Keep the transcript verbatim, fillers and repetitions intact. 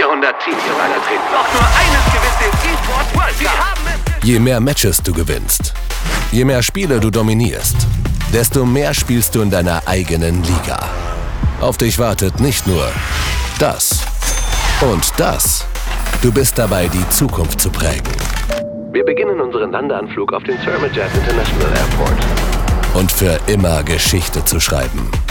vierhundert Teams beigetreten. Doch nur eines gewinnt den eSports World Cup. Sie haben es. Je mehr Matches du gewinnst, je mehr Spiele du dominierst, desto mehr spielst du in deiner eigenen Liga. Auf dich wartet nicht nur das und das. Du bist dabei, die Zukunft zu prägen. Wir beginnen unseren Landeanflug auf den Thermajet International Airport. Und für immer Geschichte zu schreiben.